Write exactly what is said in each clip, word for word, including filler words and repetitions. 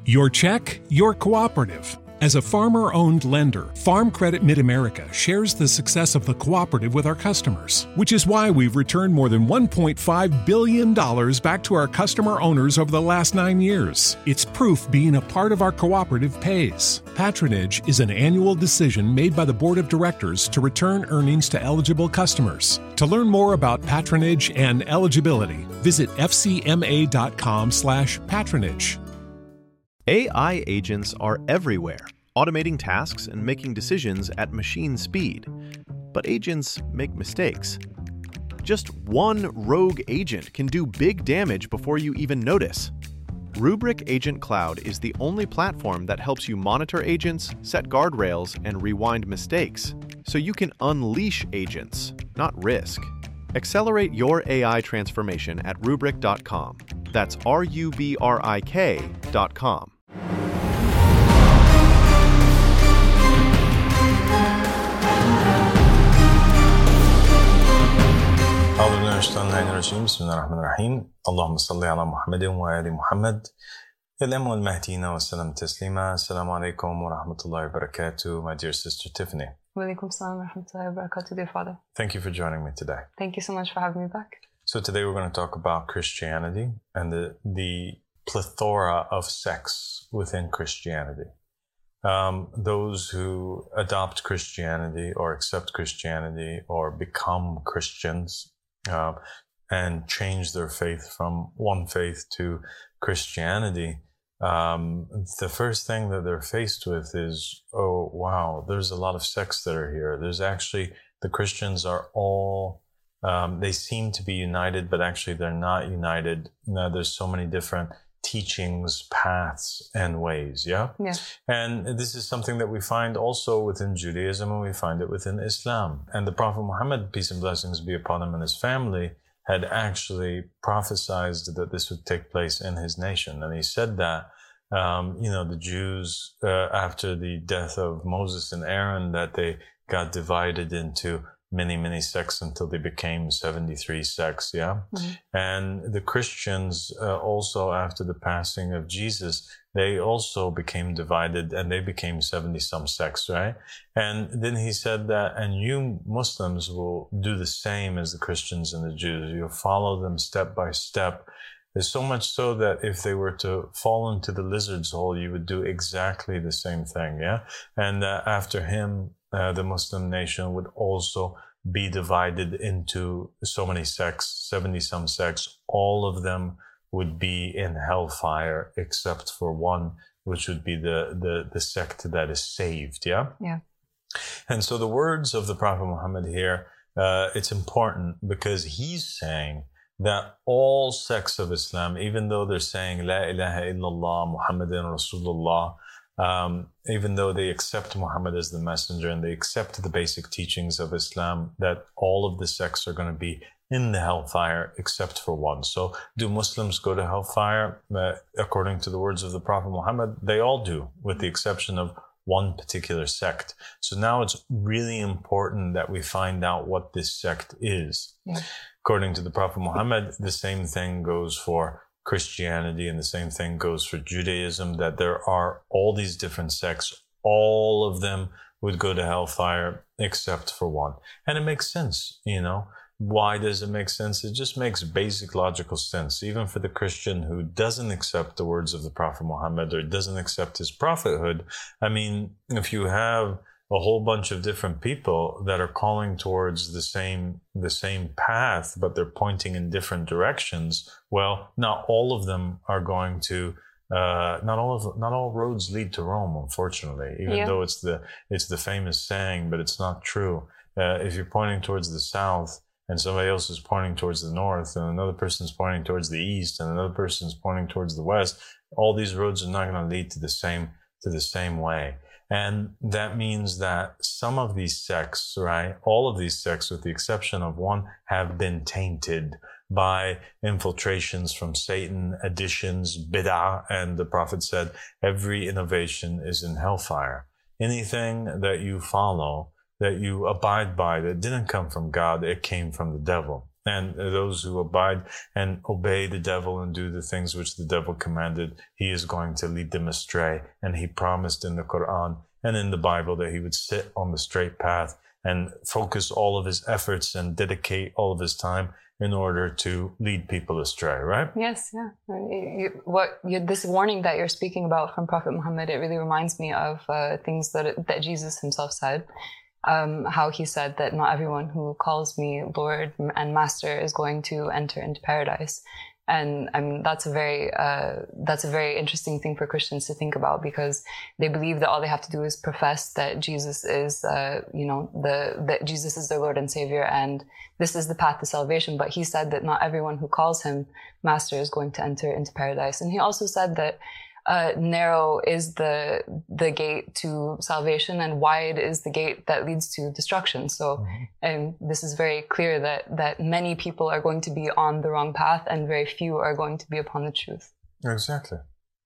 Your check, your cooperative. As a farmer-owned lender, Farm Credit Mid-America shares the success of the cooperative with our customers, which is why we've returned more than one point five billion dollars back to our customer owners over the last nine years. It's proof being a part of our cooperative pays. Patronage is an annual decision made by the Board of Directors to return earnings to eligible customers. To learn more about patronage and eligibility, visit f c m a dot com slash patronage. A I agents are everywhere, automating tasks and making decisions at machine speed. But agents make mistakes. Just one rogue agent can do big damage before you even notice. Rubrik Agent Cloud is the only platform that helps you monitor agents, set guardrails, and rewind mistakes, so you can unleash agents, not risk. Accelerate your A I transformation at rubrik dot com. That's R U B R I K dot com. أعوذ بالله من الشيطان الرجيم بسم الله الرحمن الرحيم اللهم صل على محمد وآل محمد الأم والمهديين وسلم تسليما. Assalamu alaikum wa rahmatullahi wa barakatuh, my dear sister Tiffany. Wa alaikum salam wa rahmatullahi wa barakatuh, dear father. Thank you for joining me today. Thank you so much for having me back. So today we're going to talk about Christianity and the, the plethora of sects within Christianity. Um, those who adopt Christianity or accept Christianity or become Christians uh, and change their faith from one faith to Christianity, um, the first thing that they're faced with is, oh, wow, there's a lot of sects that are here. There's actually, the Christians are all, um, they seem to be united, but actually they're not united. No, there's so many different teachings, paths, and ways, yeah? Yeah. And this is something that we find also within Judaism, and we find it within Islam. And the Prophet Muhammad, peace and blessings be upon him and his family, had actually prophesied that this would take place in his nation. And he said that, um, you know, the Jews, uh, after the death of Moses and Aaron, that they got divided into many, many sects until they became seventy-three sects, yeah? Mm-hmm. And the Christians uh, also, after the passing of Jesus, they also became divided and they became seventy-some sects, right? And then he said that, and you Muslims will do the same as the Christians and the Jews. You'll follow them step by step. There's so much so that if they were to fall into the lizard's hole, you would do exactly the same thing, yeah? And uh, after him, Uh, the Muslim nation would also be divided into so many sects, seventy-some sects. All of them would be in hellfire except for one, which would be the, the, the sect that is saved, yeah? Yeah. And so the words of the Prophet Muhammad here, uh, it's important because he's saying that all sects of Islam, even though they're saying La ilaha illallah Muhammadin Rasulullah, Um, even though they accept Muhammad as the messenger and they accept the basic teachings of Islam, that all of the sects are going to be in the hellfire except for one. So do Muslims go to hellfire? Uh, according to the words of the Prophet Muhammad, they all do, with the exception of one particular sect. So now it's really important that we find out what this sect is. Yeah. According to the Prophet Muhammad, the same thing goes for Christianity, and the same thing goes for Judaism, that there are all these different sects. All of them would go to hellfire except for one. And it makes sense, you know. Why does it make sense? It just makes basic logical sense. Even for the Christian who doesn't accept the words of the Prophet Muhammad or doesn't accept his prophethood, I mean, if you have a whole bunch of different people that are calling towards the same the same path, but they're pointing in different directions, well, not all of them are going to uh not all of not all roads lead to Rome, unfortunately, even yeah. though it's the it's the famous saying, but it's not true. Uh, if you're pointing towards the south and somebody else is pointing towards the north, and another person's pointing towards the east, and another person's pointing towards the west, all these roads are not going to lead to the same to the same way. And that means that some of these sects, right, all of these sects, with the exception of one, have been tainted by infiltrations from Satan, additions, bid'ah, and the Prophet said, every innovation is in hellfire. Anything that you follow, that you abide by, that didn't come from God, it came from the devil. And those who abide and obey the devil and do the things which the devil commanded, he is going to lead them astray. And he promised in the Quran and in the Bible that he would sit on the straight path and focus all of his efforts and dedicate all of his time in order to lead people astray, right? Yes, yeah. You, what you, this warning that you're speaking about from Prophet Muhammad, it really reminds me of uh, things that that Jesus himself said. Um, how he said that not everyone who calls me Lord and Master is going to enter into paradise. And I mean, that's a very, uh, that's a very interesting thing for Christians to think about, because they believe that all they have to do is profess that Jesus is, uh, you know, the, that Jesus is their Lord and Savior, and this is the path to salvation. But he said that not everyone who calls him Master is going to enter into paradise. And he also said that Uh, narrow is the the gate to salvation, and wide is the gate that leads to destruction. So, mm-hmm. um, this is very clear that that many people are going to be on the wrong path, and very few are going to be upon the truth. Exactly.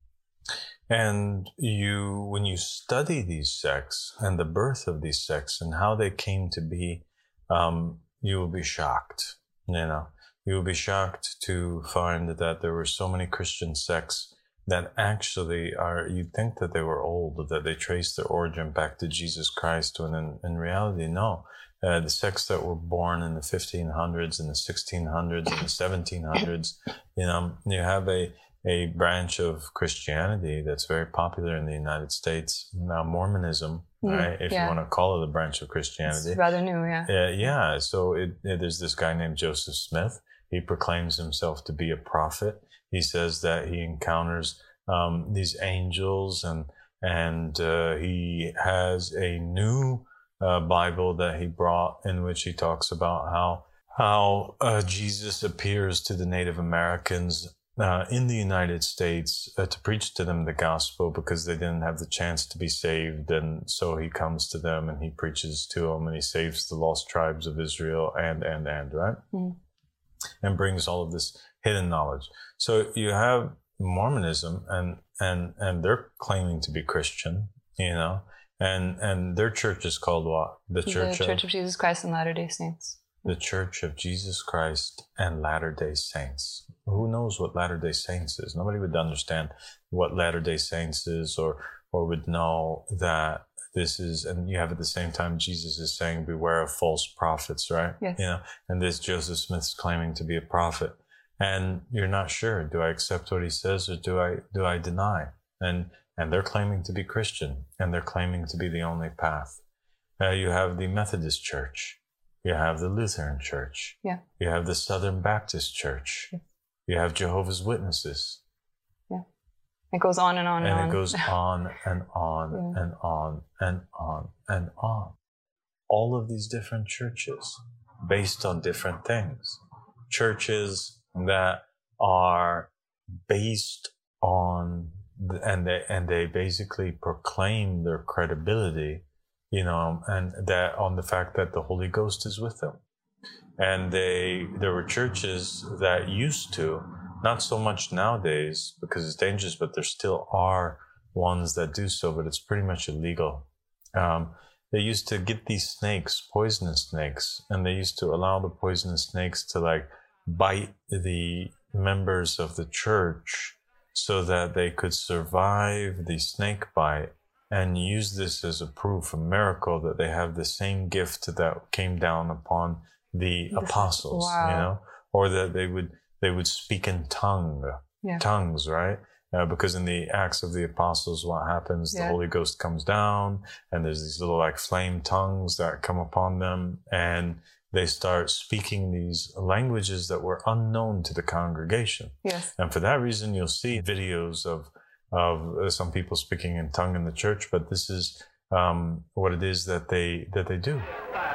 And you, when you study these sects and the birth of these sects and how they came to be, um, you will be shocked. You know, you will be shocked to find that there were so many Christian sects that actually are, you'd think that they were old, that they traced their origin back to Jesus Christ, when in, in reality, no. Uh, the sects that were born in the fifteen hundreds and the sixteen hundreds and the seventeen hundreds, you know, you have a, a branch of Christianity that's very popular in the United States, now Mormonism, mm, right? If yeah. you want to call it a branch of Christianity. It's rather new, yeah. Uh, yeah, so it, it, there's this guy named Joseph Smith. He proclaims himself to be a prophet. He says that he encounters um, these angels, and and uh, he has a new uh, Bible that he brought, in which he talks about how how uh, Jesus appears to the Native Americans uh, in the United States uh, to preach to them the gospel, because they didn't have the chance to be saved, and so he comes to them and he preaches to them, and he saves the lost tribes of Israel, and and and right, mm. and brings all of this hidden knowledge. So you have Mormonism, and and and they're claiming to be Christian, you know, and and their church is called what? The Church, the Church of, of Jesus Christ and Latter-day Saints. The Church of Jesus Christ and Latter-day Saints. Who knows what Latter-day Saints is? Nobody would understand what Latter-day Saints is, or or would know that this is, and you have at the same time Jesus is saying, beware of false prophets, right? Yes. You know, and this Joseph Smith's claiming to be a prophet. And you're not sure, do I accept what he says, or do I do I deny? And and they're claiming to be Christian, and they're claiming to be the only path. Uh, you have the Methodist Church, you have the Lutheran Church, yeah. you have the Southern Baptist Church, yeah. you have Jehovah's Witnesses. Yeah, it goes on and on and, and on. it goes on and on yeah. and on and on and on. All of these different churches, based on different things. Churches that are based on, and they and they basically proclaim their credibility, you know, and that on the fact that the Holy Ghost is with them. And they there were churches that used to, not so much nowadays because it's dangerous, but there still are ones that do so, but it's pretty much illegal. Um, they used to get these snakes, poisonous snakes, and they used to allow the poisonous snakes to like bite the members of the church so that they could survive the snake bite, and use this as a proof, a miracle, that they have the same gift that came down upon the this apostles, wow. you know, or that they would they would speak in tongue, yeah. tongues, right? Uh, because in the Acts of the Apostles, what happens? Yeah. The Holy Ghost comes down, and there's these little like flame tongues that come upon them, and they start speaking these languages that were unknown to the congregation. Yes. And for that reason, you'll see videos of of some people speaking in tongue in the church, but this is um, what it is that they that they do.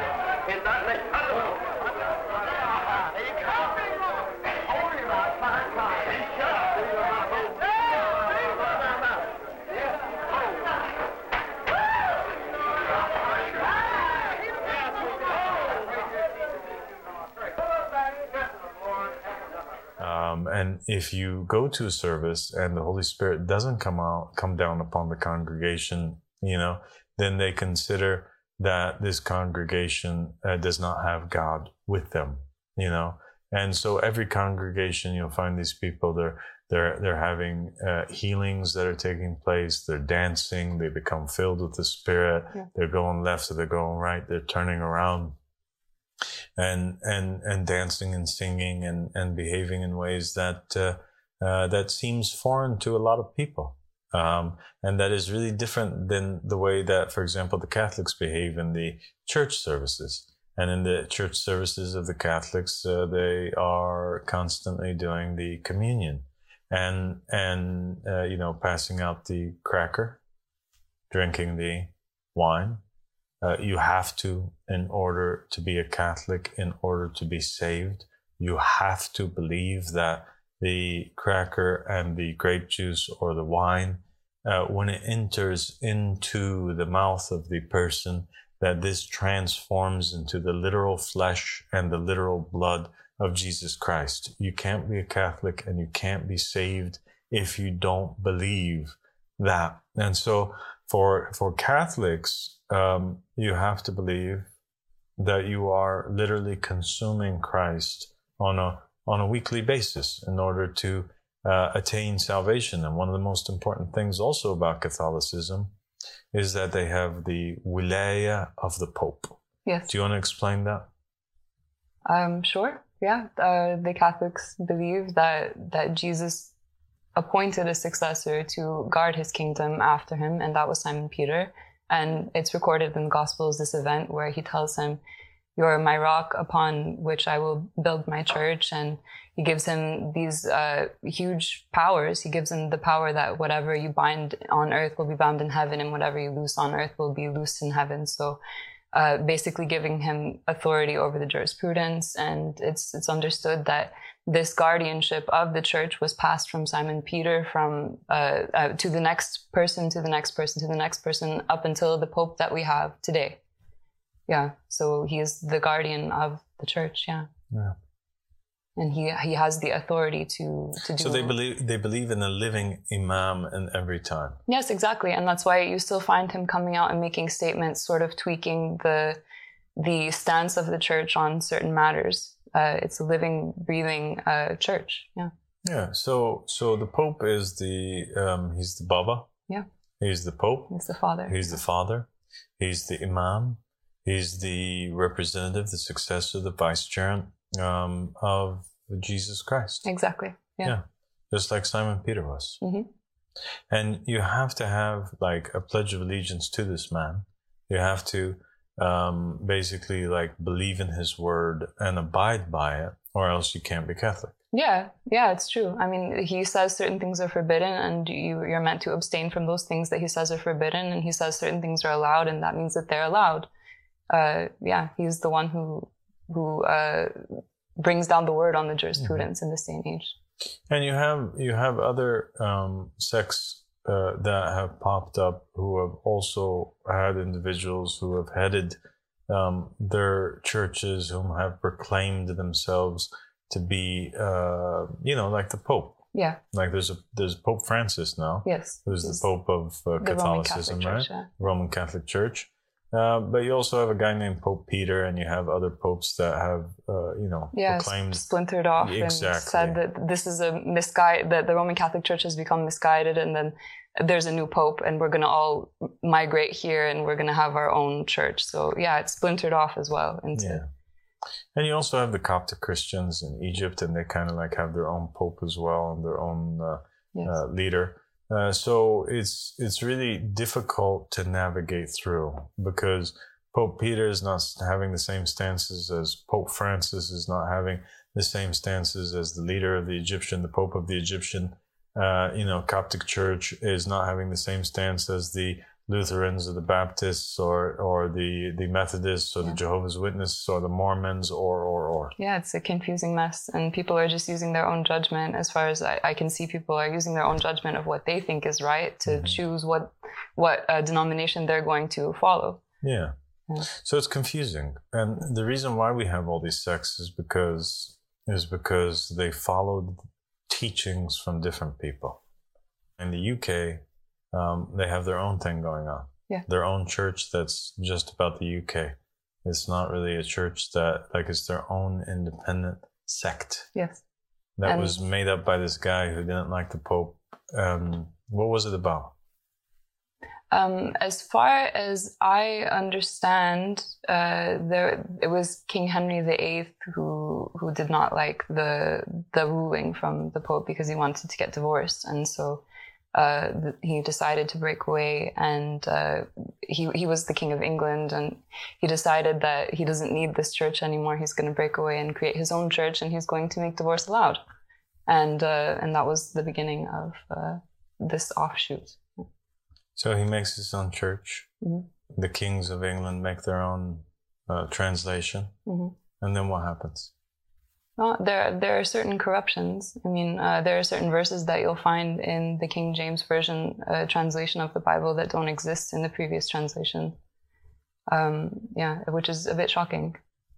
Um, and if you go to a service and the Holy Spirit doesn't come out, come down upon the congregation, you know, then they consider that this congregation uh, does not have God with them, you know, And so every congregation, you'll find these people, they're they're they're having uh, healings that are taking place. They're dancing. They become filled with the Spirit. Yeah. They're going left or they're going right. They're turning around and and and dancing and singing and, and behaving in ways that uh, uh, that seems foreign to a lot of people. Um, and that is really different than the way that, for example, the Catholics behave in the church services. And in the church services of the Catholics, uh, they are constantly doing the communion and, and uh, you know, passing out the cracker, drinking the wine. Uh, you have to, in order to be a Catholic, in order to be saved, you have to believe that the cracker and the grape juice or the wine, uh, when it enters into the mouth of the person, that this transforms into the literal flesh and the literal blood of Jesus Christ. You can't be a Catholic and you can't be saved if you don't believe that. And so for for Catholics, um, you have to believe that you are literally consuming Christ on a on a weekly basis in order to uh, attain salvation. And one of the most important things also about Catholicism is that they have the wilaya of the Pope. Yes. Do you want to explain that? Um, sure. Yeah. Uh, the Catholics believe that that Jesus appointed a successor to guard his kingdom after him, and that was Simon Peter. And it's recorded in the Gospels, this event where he tells him, "You're my rock upon which I will build my church." And he gives him these uh, huge powers. He gives him the power that whatever you bind on earth will be bound in heaven, and whatever you loose on earth will be loosed in heaven. So uh, basically giving him authority over the jurisprudence. And it's it's understood that this guardianship of the church was passed from Simon Peter from uh, uh, to the next person, to the next person, to the next person, up until the Pope that we have today. Yeah, so he is the guardian of the church. Yeah, yeah, and he he has the authority to to do. So they believe they believe in a living imam in every time. Yes, exactly, and that's why you still find him coming out and making statements, sort of tweaking the the stance of the church on certain matters. Uh, it's a living, breathing uh, church. Yeah. Yeah. So so the Pope is the um, he's the Baba. Yeah. He's the Pope. He's the father. He's the father. He's the imam. He's the representative, the successor, the vicegerent um, of Jesus Christ. Exactly. Yeah. Yeah. Just like Simon Peter was. Mm-hmm. And you have to have like a pledge of allegiance to this man. You have to um, basically like believe in his word and abide by it, or else you can't be Catholic. Yeah, yeah, it's true. I mean, he says certain things are forbidden, and you, you're meant to abstain from those things that he says are forbidden, and he says certain things are allowed, and that means that they're allowed. Uh, yeah, he's the one who who uh, brings down the word on the jurisprudence mm-hmm. in this day and age. And you have you have other um, sects uh, that have popped up who have also had individuals who have headed um, their churches, whom have proclaimed themselves to be, uh, you know, like the Pope. Yeah. Like there's a there's Pope Francis now. Yes. Who's the Pope of uh, Catholicism, Roman right? Church, yeah. Roman Catholic Church. Uh, but you also have a guy named Pope Peter, and you have other popes that have, uh, you know, yeah, proclaimed... splintered off exactly. and said that this is a misguide, that the Roman Catholic Church has become misguided, and then there's a new Pope, and we're going to all migrate here, and we're going to have our own church. So, yeah, it's splintered off as well. Into... Yeah. And you also have the Coptic Christians in Egypt, and they kind of like have their own Pope as well, and their own uh, yes. uh, leader. Uh, so it's it's really difficult to navigate through, because Pope Peter is not having the same stances as Pope Francis, is not having the same stances as the leader of the Egyptian, the Pope of the Egyptian, uh, you know, Coptic Church is not having the same stance as the Lutherans or the Baptists or or the, the Methodists or yeah. the Jehovah's Witnesses or the Mormons or, or, or. Yeah, it's a confusing mess. And people are just using their own judgment. As far as I, I can see, people are using their own judgment of what they think is right to mm-hmm. choose what what uh, denomination they're going to follow. Yeah. yeah. So it's confusing. And the reason why we have all these sects is because is because they followed teachings from different people. In the U K, Um, they have their own thing going on. Yeah. Their own church that's just about the U K. It's not really a church that, like, it's their own independent sect. Yes. That And- was made up by this guy who didn't like the Pope. Um, what was it about? Um, as far as I understand, uh, there it was King Henry the Eighth who who did not like the the ruling from the Pope because he wanted to get divorced, and so uh, th- he decided to break away. And uh, he he was the King of England, and he decided that he doesn't need this church anymore. He's going to break away and create his own church, and he's going to make divorce allowed. And uh, and that was the beginning of uh, this offshoot. So he makes his own church. Mm-hmm. The kings of England make their own uh, translation. Mm-hmm. And then what happens? Well, there there are certain corruptions. I mean, uh, there are certain verses that you'll find in the King James Version uh, translation of the Bible that don't exist in the previous translation. Um, yeah, which is a bit shocking.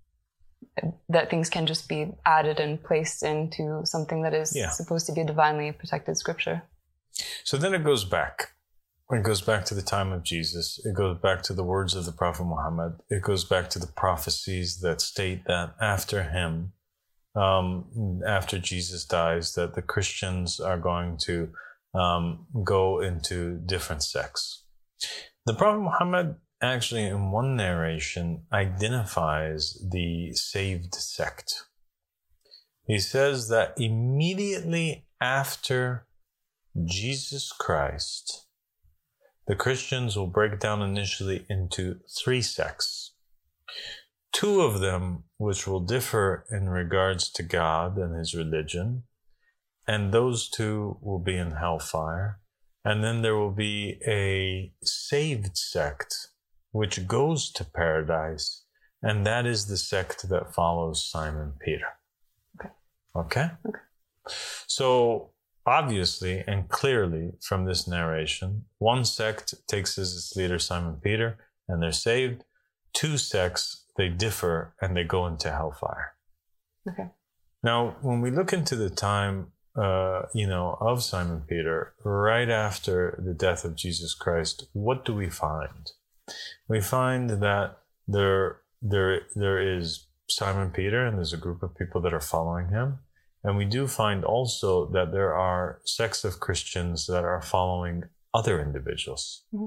That things can just be added and placed into something that is Yeah. supposed to be a divinely protected scripture. So then it goes back. It goes back to the time of Jesus. It goes back to the words of the Prophet Muhammad. It goes back to the prophecies that state that after him, um, after Jesus dies, that the Christians are going to um, go into different sects. The Prophet Muhammad actually, in one narration, identifies the saved sect. He says that immediately after Jesus Christ, the Christians will break down initially into three sects. Two of them which will differ in regards to God and his religion, and those two will be in hellfire. And then there will be a saved sect which goes to paradise, and that is the sect that follows Simon Peter. Okay. Okay? Okay. So, obviously and clearly from this narration, one sect takes as its leader Simon Peter, and they're saved. Two sects, they differ, and they go into hellfire. Okay. Now, when we look into the time, uh, you know, of Simon Peter, right after the death of Jesus Christ, what do we find? We find that there, there, there is Simon Peter, and there's a group of people that are following him. And we do find also that there are sects of Christians that are following other individuals. Mm-hmm.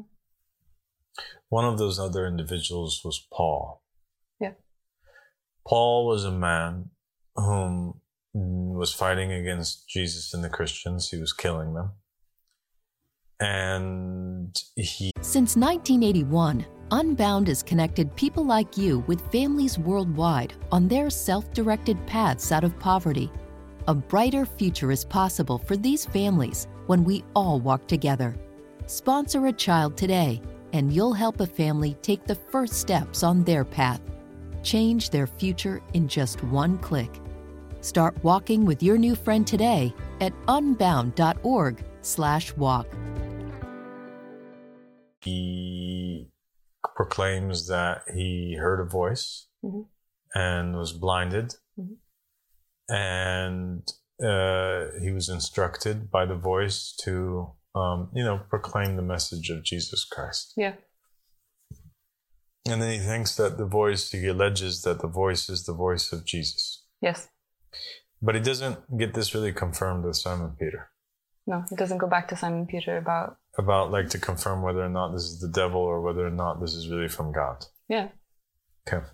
One of those other individuals was Paul. Yeah. Paul was a man whom was fighting against Jesus and the Christians. He was killing them. And he... Since nineteen eighty-one, Unbound has connected people like you with families worldwide on their self-directed paths out of poverty. A brighter future is possible for these families when we all walk together. Sponsor a child today, and you'll help a family take the first steps on their path. Change their future in just one click. Start walking with your new friend today at unbound.org slash walk. He proclaims that he heard a voice Mm-hmm. and was blinded. Mm-hmm. And uh, he was instructed by the voice to, um, you know, proclaim the message of Jesus Christ. Yeah. And then he thinks that the voice, he alleges that the voice is the voice of Jesus. Yes. But he doesn't get this really confirmed with Simon Peter. No, it doesn't go back to Simon Peter about... About, like, to confirm whether or not this is the devil or whether or not this is really from God. Yeah. Okay.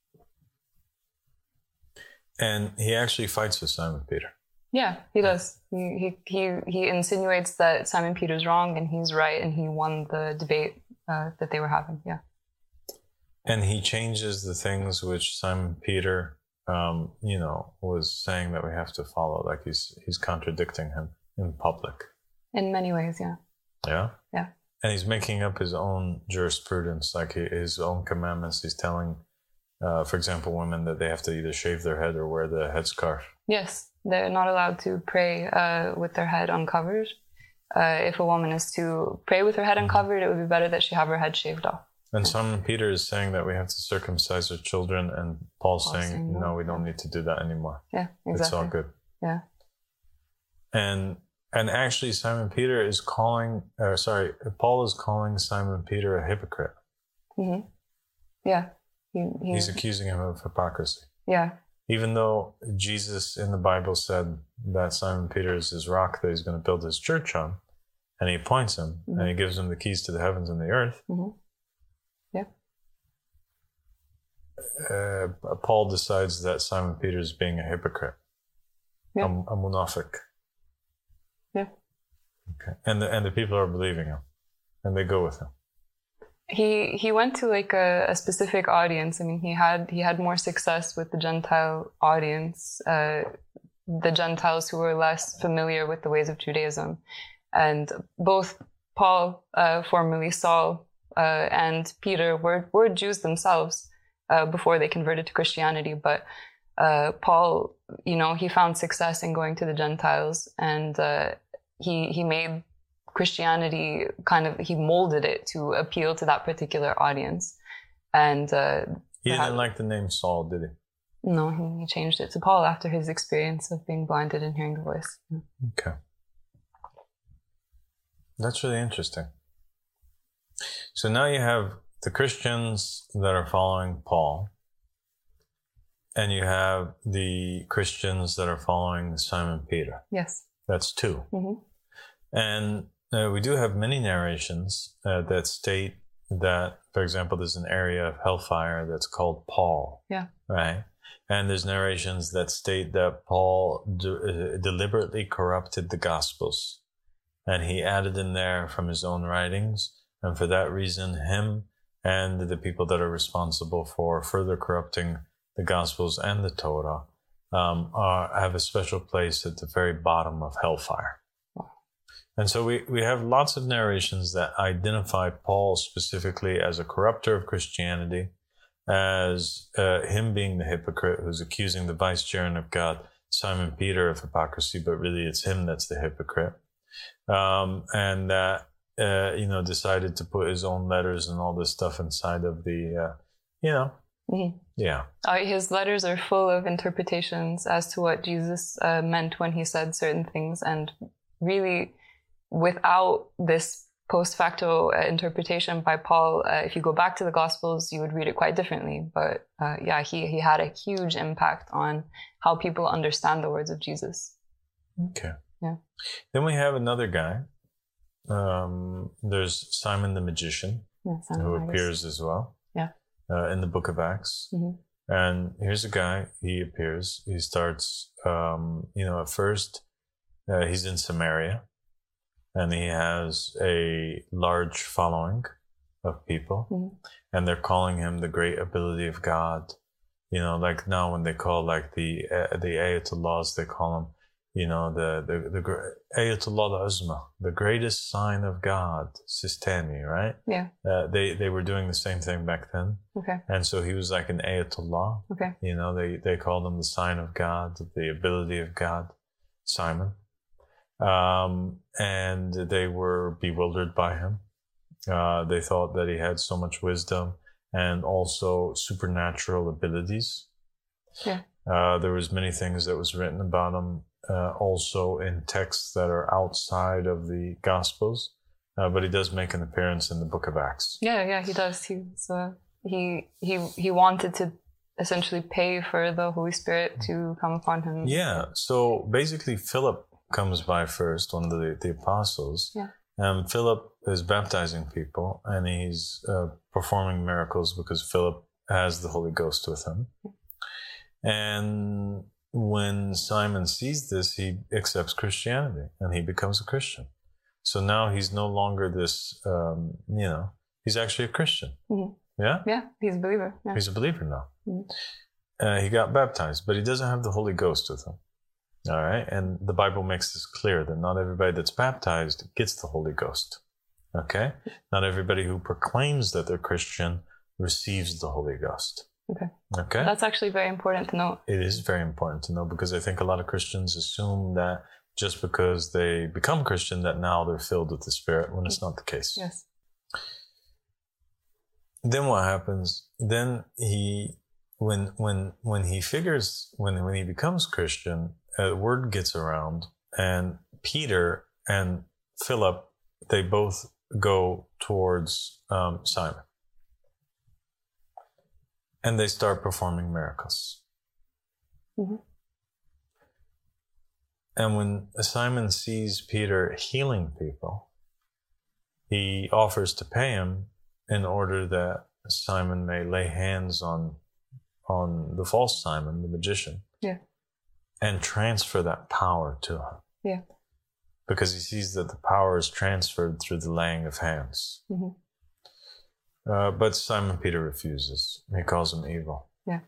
And he actually fights with Simon Peter. Yeah, he does. He, he he he insinuates that Simon Peter's wrong and he's right, and he won the debate uh, that they were having. Yeah. And he changes the things which Simon Peter, um, you know, was saying that we have to follow. Like he's he's contradicting him in public. In many ways, yeah. Yeah. Yeah. And he's making up his own jurisprudence, like his own commandments. He's telling, uh, for example, women that they have to either shave their head or wear the headscarf. Yes, they're not allowed to pray uh, with their head uncovered. Uh, if a woman is to pray with her head uncovered, it would be better that she have her head shaved off. And Simon Peter is saying that we have to circumcise our children, and Paul's, Paul's saying, saying no. no, we don't need to do that anymore. Yeah, exactly. It's all good. Yeah. And and actually, Simon Peter is calling, uh, sorry, Paul is calling Simon Peter a hypocrite. Mm-hmm. Yeah. He, he, He's accusing him of hypocrisy. yeah. Even though Jesus in the Bible said that Simon Peter is his rock that he's going to build his church on, and he appoints him, mm-hmm. and he gives him the keys to the heavens and the earth. Mm-hmm. Yeah. Uh, Paul decides that Simon Peter is being a hypocrite, yeah. a, a munafiq. Yeah. Okay. And the and the people are believing him, and they go with him. He he went to like a, a specific audience. I mean, he had he had more success with the Gentile audience, uh, the Gentiles who were less familiar with the ways of Judaism, and both Paul, uh, formerly Saul, uh, and Peter were were Jews themselves uh, before they converted to Christianity. But uh, Paul, you know, he found success in going to the Gentiles, and uh, he he made Christianity kind of, he molded it to appeal to that particular audience. And uh, he didn't like the name Saul, did he? No, he, he changed it to Paul after his experience of being blinded and hearing the voice. Okay. That's really interesting. So now you have the Christians that are following Paul, and you have the Christians that are following Simon Peter. Yes. That's two. Mm-hmm. And uh, we do have many narrations uh, that state that, for example, there's an area of hellfire that's called Paul. Yeah. Right? And there's narrations that state that Paul de- uh, deliberately corrupted the Gospels. And he added in there from his own writings. And for that reason, him and the people that are responsible for further corrupting the Gospels and the Torah um, are, have a special place at the very bottom of hellfire. And so we, we have lots of narrations that identify Paul specifically as a corrupter of Christianity, as uh, him being the hypocrite who's accusing the vicegerent of God, Simon Peter, of hypocrisy, but really it's him that's the hypocrite. Um, and that, uh, you know, decided to put his own letters and all this stuff inside of the, uh, you know, mm-hmm. yeah. Uh, his letters are full of interpretations as to what Jesus uh, meant when he said certain things, and really, without this post facto uh, interpretation by Paul, uh, if you go back to the Gospels, you would read it quite differently. But uh, yeah, he, he had a huge impact on how people understand the words of Jesus. Okay. Yeah. Then we have another guy. Um, there's Simon the magician, yeah, who appears as well. Yeah. Uh, in the book of Acts. Mm-hmm. And here's a guy, he appears, he starts, um, you know, at first, uh, he's in Samaria. And he has a large following of people, mm-hmm. and they're calling him the great ability of God. You know, like now when they call like the uh, the Ayatollahs, they call him, you know, the the the Ayatollah al-Uzma, the greatest sign of God, Sistani, right? Yeah. Uh, they they were doing the same thing back then. Okay. And so he was like an Ayatollah. Okay. You know, they they called him the sign of God, the ability of God, Simon. Um, and they were bewildered by him. Uh, they thought that he had so much wisdom and also supernatural abilities. Yeah. Uh, there was many things that was written about him, uh, also in texts that are outside of the Gospels. Uh, but he does make an appearance in the book of Acts. Yeah, yeah, he does. He, so he, he, he wanted to essentially pay for the Holy Spirit to come upon him. Yeah. So basically Philip comes by first, one of the, the apostles. Yeah. And Philip is baptizing people, and he's uh, performing miracles because Philip has the Holy Ghost with him. And when Simon sees this, he accepts Christianity and he becomes a Christian. So now he's no longer this, um, you know, he's actually a Christian. Mm-hmm. Yeah? Yeah, he's a believer. Yeah. He's a believer now. Mm-hmm. Uh, he got baptized, but he doesn't have the Holy Ghost with him. All right. And the Bible makes this clear that not everybody that's baptized gets the Holy Ghost. Okay. Not everybody who proclaims that they're Christian receives the Holy Ghost. Okay. Okay. That's actually very important to note. It is very important to know, because I think a lot of Christians assume that just because they become Christian that now they're filled with the Spirit, when it's not the case. Yes. Then what happens? Then he, when when when he figures, when when he becomes Christian, a word gets around, and Peter and Philip, they both go towards um, Simon. And they start performing miracles. Mm-hmm. And when Simon sees Peter healing people, he offers to pay him in order that Simon may lay hands on on the false Simon, the magician, yeah, and transfer that power to him. Yeah. Because he sees that the power is transferred through the laying of hands. Mm-hmm. Uh, but Simon Peter refuses. He calls him evil. Yeah.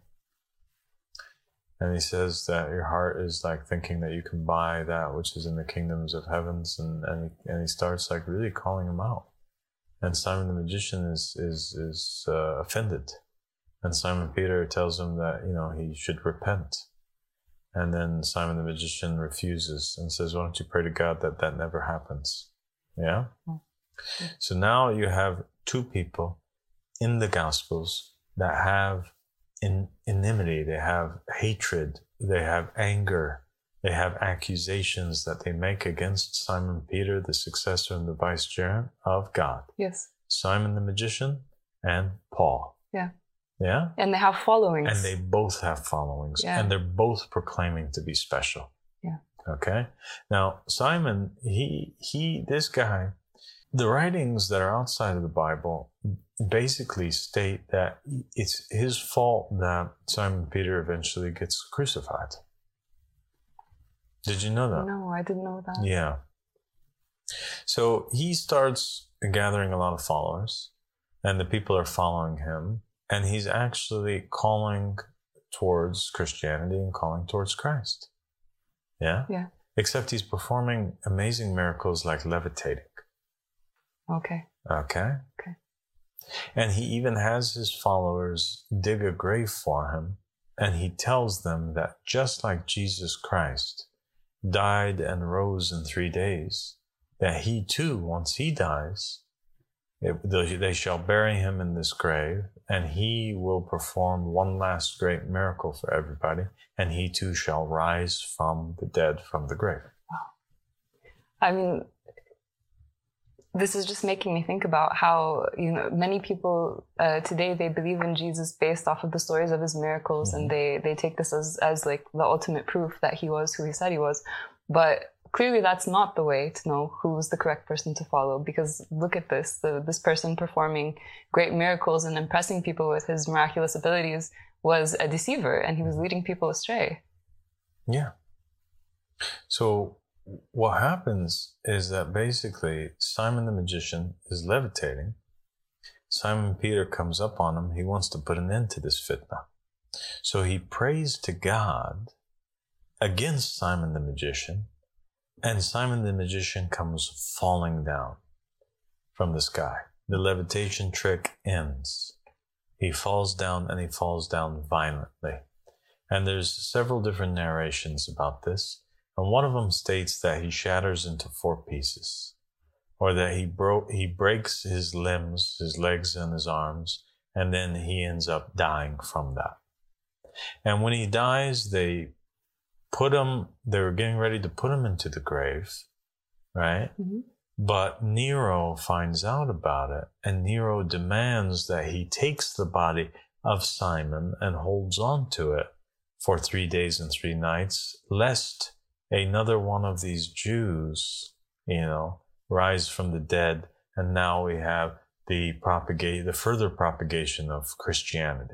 And he says that your heart is like thinking that you can buy that which is in the kingdoms of heavens. And, and, he, and he starts like really calling him out. And Simon the magician is, is, is uh, offended. And Simon Peter tells him that, you know, he should repent. And then Simon the magician refuses and says, why don't you pray to God that that never happens? Yeah? Mm-hmm. So now you have two people in the Gospels that have in, enmity, they have hatred, they have anger, they have accusations that they make against Simon Peter, the successor and the vicegerent of God. Yes. Simon the magician and Paul. Yeah. Yeah? And they have followings. And they both have followings. Yeah. And they're both proclaiming to be special. Yeah. Okay? Now, Simon, he, he, this guy, the writings that are outside of the Bible basically state that it's his fault that Simon Peter eventually gets crucified. Did you know that? No, I didn't know that. Yeah. So he starts gathering a lot of followers, and the people are following him. And he's actually calling towards Christianity and calling towards Christ. Yeah? Yeah. Except he's performing amazing miracles like levitating. Okay. Okay? Okay. And he even has his followers dig a grave for him. And he tells them that just like Jesus Christ died and rose in three days, that he too, once he dies, It, they shall bury him in this grave, and he will perform one last great miracle for everybody, and he too shall rise from the dead from the grave. Wow. I mean, this is just making me think about how, you know, many people uh, today, they believe in Jesus based off of the stories of his miracles, mm-hmm. and they, they take this as, as like the ultimate proof that he was who he said he was. But clearly that's not the way to know who's the correct person to follow, because look at this, the, this person performing great miracles and impressing people with his miraculous abilities was a deceiver, and he was leading people astray. Yeah. So what happens is that basically Simon the magician is levitating. Simon Peter comes up on him. He wants to put an end to this fitna. So he prays to God against Simon the magician, and Simon the magician comes falling down from the sky. The levitation trick ends. He falls down, and he falls down violently. And there's several different narrations about this. And one of them states that he shatters into four pieces, or that he broke, he breaks his limbs, his legs and his arms, and then he ends up dying from that. And when he dies, they put him, they were getting ready to put him into the grave, right? Mm-hmm. But Nero finds out about it, and Nero demands that he takes the body of Simon and holds on to it for three days and three nights, lest another one of these Jews, you know, rise from the dead, and now we have the propagate, the further propagation of Christianity.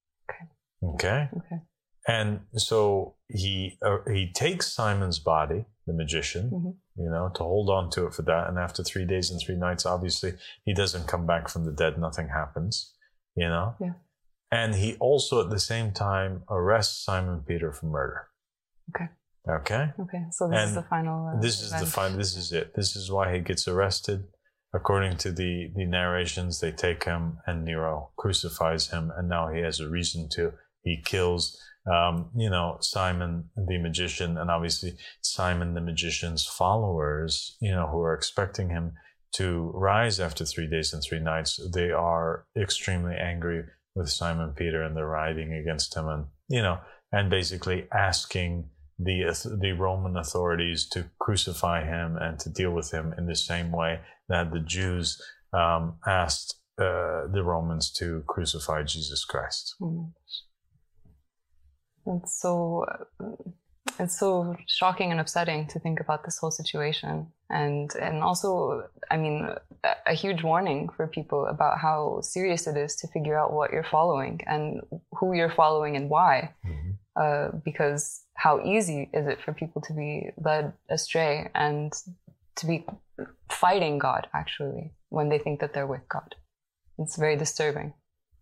Okay. Okay. Okay. And so he uh, he takes Simon's body, the magician, mm-hmm. you know, to hold on to it for that. And after three days and three nights, obviously, he doesn't come back from the dead. Nothing happens, you know. Yeah. And he also, at the same time, arrests Simon Peter for murder. Okay. Okay. Okay. So this and is the final. Uh, this is event. the final. This is it. This is why he gets arrested. According to the the narrations, they take him, and Nero crucifies him, and now he has a reason to. He kills. Um, you know, Simon the magician, and obviously Simon the magician's followers, you know, who are expecting him to rise after three days and three nights, they are extremely angry with Simon Peter, and they're riding against him, and, you know, and basically asking the, the Roman authorities to crucify him and to deal with him in the same way that the Jews um, asked uh, the Romans to crucify Jesus Christ. Mm. It's so it's so shocking and upsetting to think about this whole situation, and and also, I mean, a, a huge warning for people about how serious it is to figure out what you're following and who you're following and why, mm-hmm. uh, because how easy is it for people to be led astray and to be fighting God actually when they think that they're with God. It's very disturbing.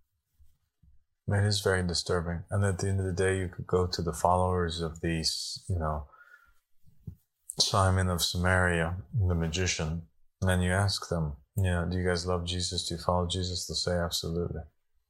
It is very disturbing. And at the end of the day, you could go to the followers of these, you know, Simon of Samaria, the magician, and then you ask them, you know, do you guys love Jesus? Do you follow Jesus? They'll say, absolutely.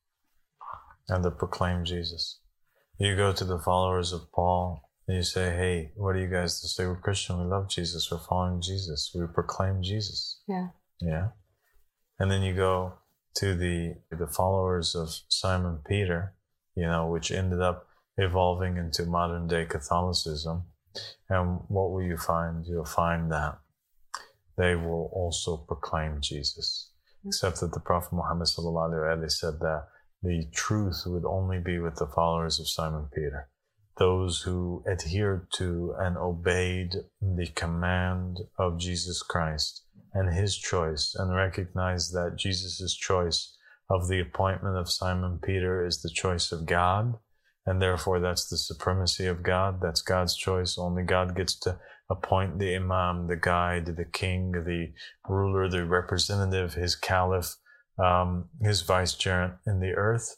And they'll proclaim Jesus. You go to the followers of Paul, and you say, hey, what are you guys? They'll say, we're Christian, we love Jesus, we're following Jesus, we proclaim Jesus. Yeah. Yeah. And then you go to the the followers of Simon Peter, you know, which ended up evolving into modern day Catholicism. And what will you find? You'll find that they will also proclaim Jesus. Mm-hmm. Except that the Prophet Muhammad sallallahu alaihi wasallam said that the truth would only be with the followers of Simon Peter. Those who adhered to and obeyed the command of Jesus Christ and his choice, and recognized that Jesus' choice of the appointment of Simon Peter is the choice of God, and therefore that's the supremacy of God. That's God's choice. Only God gets to appoint the imam, the guide, the king, the ruler, the representative, his caliph, um, his vicegerent in the earth,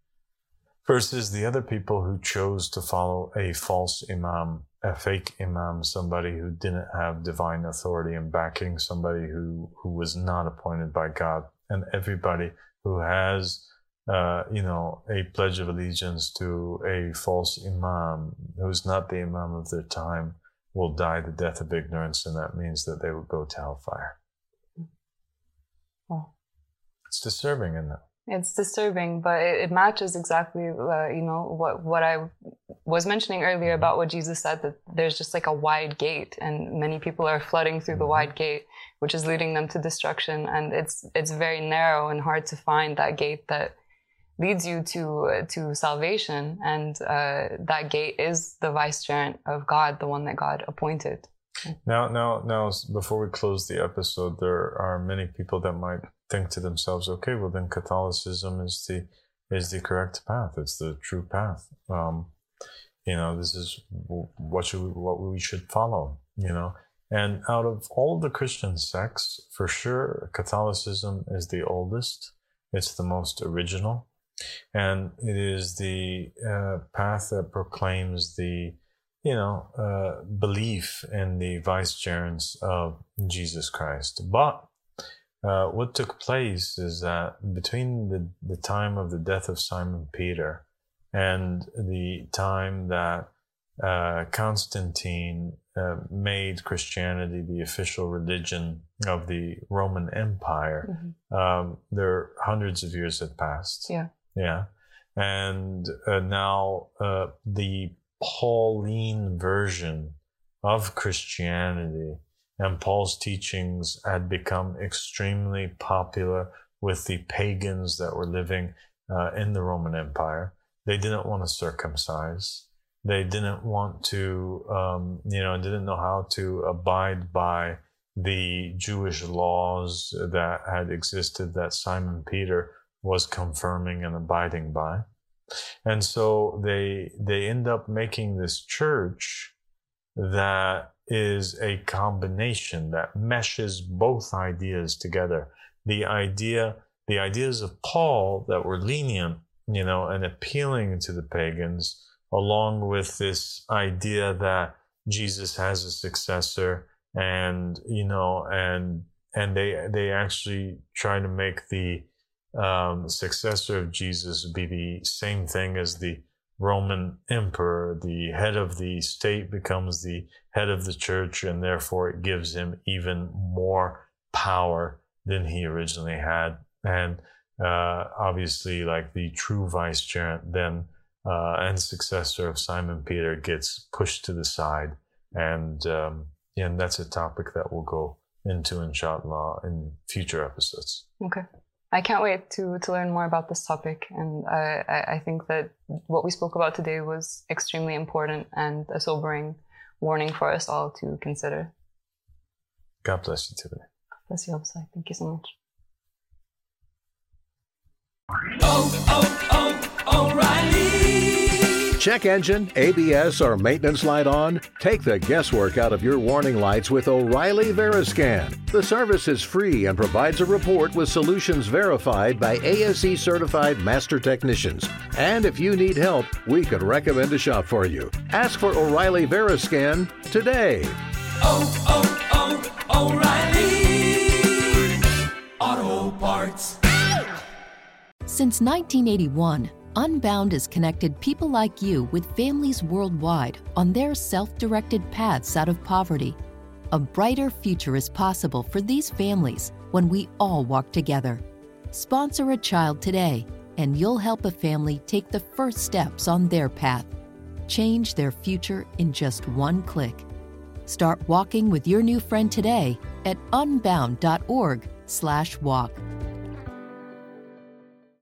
versus the other people who chose to follow a false imam, a fake imam, somebody who didn't have divine authority and backing, somebody who, who was not appointed by God. And everybody who has, uh, you know, a pledge of allegiance to a false imam who's not the imam of their time will die the death of ignorance, and that means that they will go to hellfire. Oh. It's disturbing, isn't it? It's disturbing, but it, it matches exactly, uh, you know, what, what I was mentioning earlier about what Jesus said, that there's just like a wide gate, and many people are flooding through the wide gate, which is leading them to destruction. And it's it's very narrow and hard to find that gate that leads you to uh, to salvation. And uh, that gate is the vicegerent of God, the one that God appointed. Now, now, now, before we close the episode, there are many people that might think to themselves, okay, well then Catholicism is the is the correct path. It's the true path. Um, you know, this is what should we, what we should follow. You know, and out of all the Christian sects, for sure, Catholicism is the oldest. It's the most original, and it is the uh, path that proclaims the you know, uh, belief in the vicegerents of Jesus Christ. But uh, what took place is that between the, the time of the death of Simon Peter and the time that uh, Constantine uh, made Christianity the official religion of the Roman Empire, mm-hmm. um, there hundreds of years had passed. Yeah. Yeah. And uh, now uh, the Pauline version of Christianity and Paul's teachings had become extremely popular with the pagans that were living uh, in the Roman Empire. They didn't want to circumcise. They didn't want to, um, you know, didn't know how to abide by the Jewish laws that had existed that Simon Peter was confirming and abiding by. And so they they end up making this church that is a combination that meshes both ideas together. The idea, the ideas of Paul that were lenient, you know, and appealing to the pagans, along with this idea that Jesus has a successor, and you know, and and they they actually try to make the Um, successor of Jesus be the same thing as the Roman emperor. The head of the state becomes the head of the church, and therefore it gives him even more power than he originally had. And uh, obviously, like the true vicegerent then uh, and successor of Simon Peter gets pushed to the side. And, um, and that's a topic that we'll go into, inshallah, in future episodes. Okay. I can't wait to, to learn more about this topic. And I, I, I think that what we spoke about today was extremely important and a sobering warning for us all to consider. God bless you, Tiffany. God bless you, Absai. Thank you so much. Oh, oh, oh, O'Reilly. Check engine, A B S, or maintenance light on? Take the guesswork out of your warning lights with O'Reilly Veriscan. The service is free and provides a report with solutions verified by A S E certified master technicians. And if you need help, we could recommend a shop for you. Ask for O'Reilly Veriscan today. Oh, oh, oh, O'Reilly Auto Parts. Since nineteen eighty-one, Unbound has connected people like you with families worldwide on their self-directed paths out of poverty. A brighter future is possible for these families when we all walk together. Sponsor a child today, and you'll help a family take the first steps on their path. Change their future in just one click. Start walking with your new friend today at unbound dot org slash walk.